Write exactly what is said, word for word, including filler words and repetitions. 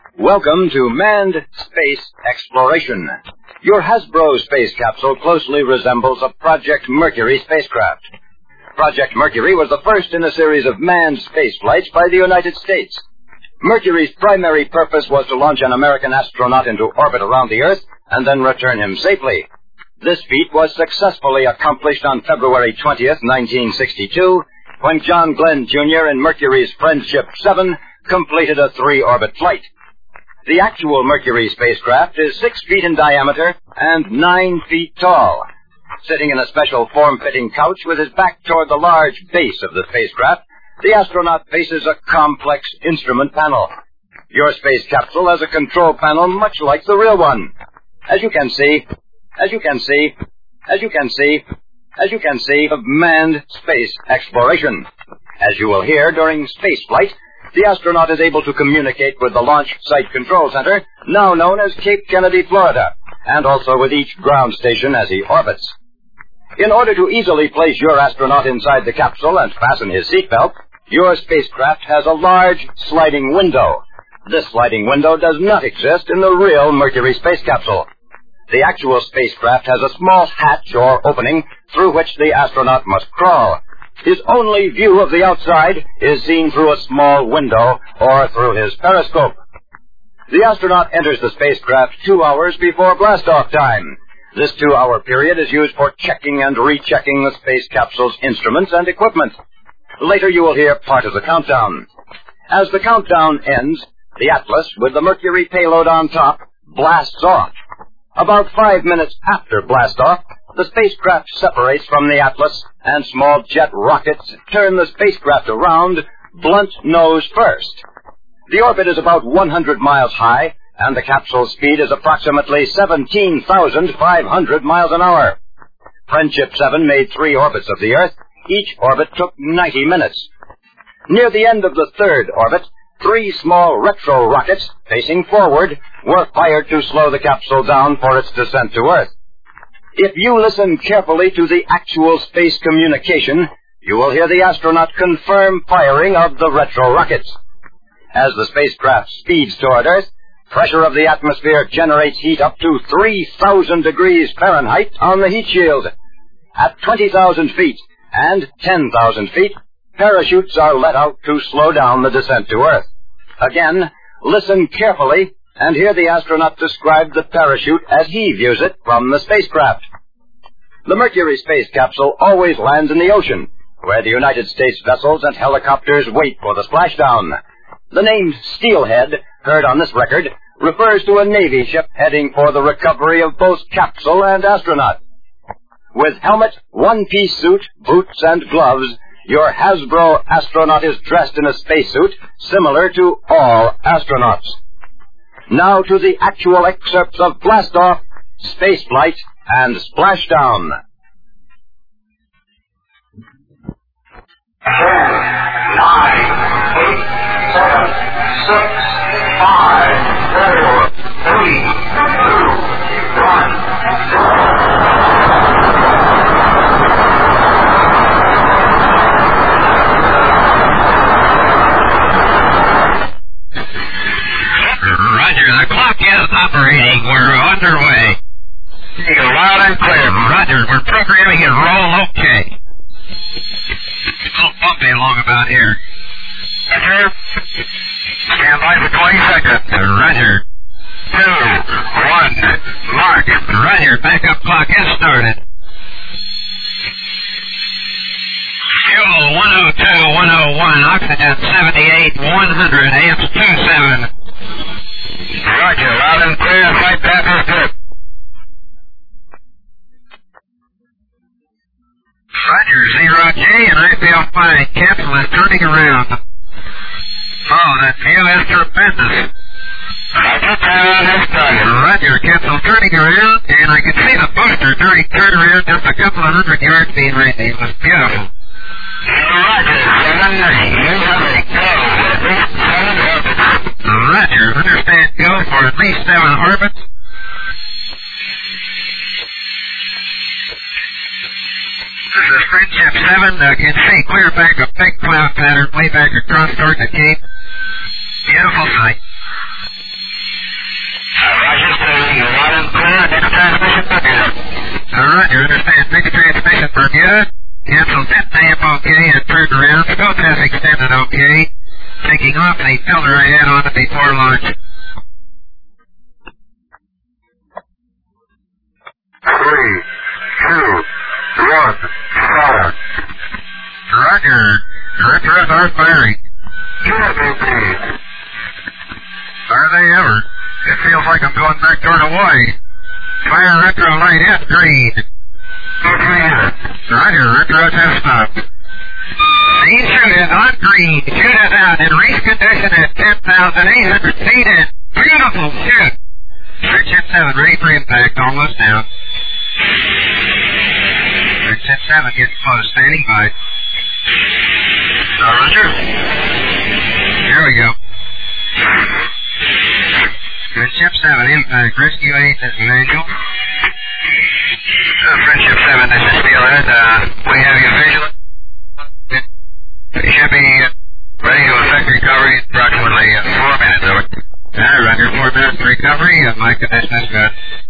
Welcome to Manned Space Exploration. Your Hasbro space capsule closely resembles a Project Mercury spacecraft. Project Mercury was the first in a series of manned space flights by the United States. Mercury's primary purpose was to launch an American astronaut into orbit around the Earth and then return him safely. This feat was successfully accomplished on February twentieth, nineteen sixty-two, when John Glenn Junior and Mercury's Friendship seven completed a three-orbit flight. The actual Mercury spacecraft is six feet in diameter and nine feet tall. Sitting in a special form-fitting couch with his back toward the large base of the spacecraft, the astronaut faces a complex instrument panel. Your space capsule has a control panel much like the real one. As you can see, as you can see, as you can see, as you can see, of manned space exploration. As you will hear during spaceflight, the astronaut is able to communicate with the Launch Site Control Center, now known as Cape Kennedy, Florida, and also with each ground station as he orbits. In order to easily place your astronaut inside the capsule and fasten his seatbelt, your spacecraft has a large sliding window. This sliding window does not exist in the real Mercury space capsule. The actual spacecraft has a small hatch or opening through which the astronaut must crawl. His only view of the outside is seen through a small window or through his periscope. The astronaut enters the spacecraft two hours before blastoff time. This two-hour period is used for checking and rechecking the space capsule's instruments and equipment. Later you will hear part of the countdown. As the countdown ends, the Atlas, with the Mercury payload on top, blasts off. About five minutes after blastoff, the spacecraft separates from the Atlas, and small jet rockets turn the spacecraft around, blunt nose first. The orbit is about one hundred miles high, and the capsule's speed is approximately seventeen thousand five hundred miles an hour. Friendship seven made three orbits of the Earth. Each orbit took ninety minutes. Near the end of the third orbit, three small retro rockets, facing forward, were fired to slow the capsule down for its descent to Earth. If you listen carefully to the actual space communication, you will hear the astronaut confirm firing of the retro rockets. As the spacecraft speeds toward Earth, pressure of the atmosphere generates heat up to three thousand degrees Fahrenheit on the heat shield. At twenty thousand feet and ten thousand feet, parachutes are let out to slow down the descent to Earth. Again, listen carefully and hear the astronaut describe the parachute as he views it from the spacecraft. The Mercury space capsule always lands in the ocean, where the United States vessels and helicopters wait for the splashdown. The name Steelhead, heard on this record, refers to a Navy ship heading for the recovery of both capsule and astronaut. With helmet, one-piece suit, boots, and gloves, your Hasbro astronaut is dressed in a spacesuit similar to all astronauts. Now to the actual excerpts of blastoff, spaceflight, and splashdown. Ten, nine, eight, seven, six, five, four, three, two, one, Roger, the clock is operating. We're underway. You're loud and clear. Roger, we're programming and roll okay. It's a little bumpy along about here. Roger. Stand by for twenty seconds. Roger. Two, one, mark. Roger, backup clock is started. Fuel one oh two, one oh one, oxygen seventy-eight, one hundred, amps two seven. Roger, loud and clear, flight path is good. Roger, zero G, and I feel fine. Capsule is turning around. Oh, that view is tremendous. Roger, turn is started. Roger, capsule turning around, and I can see the booster turning turn around just a couple of hundred yards being ready. It was beautiful. Roger, seven, you have a go for at least seven orbits. Roger, understand go for at least seven orbits. This is Friendship seven. I uh, can see clear back a big cloud pattern way back across toward the Cape. Beautiful sight. Roger, understand. Fixed transmission, Bermuda. Cancel set damp okay and turned around. Scope has extended okay. Taking off the filter I had on it before launch. Three, two, one, start. Roger. Retros are firing. Are they ever? It feels like I'm going back toward Hawaii. Fire retro light F green. Roger, retros have stopped. Main chute is on green. Chute is out in race condition at ten thousand eight hundred feet and beautiful chute. Red Chip seven ready for impact, almost down. Red Chip seven gets close, standing by. Uh, Roger. There we go. Red Chip seven impact. Rescue eight, this is Manuel. Uh, Friendship seven, this is Steelhead. Uh, we have you visual. You should be uh, ready to effect recovery in approximately uh, four minutes, over. Uh, Roger, four minutes recovery. Uh, my condition is good.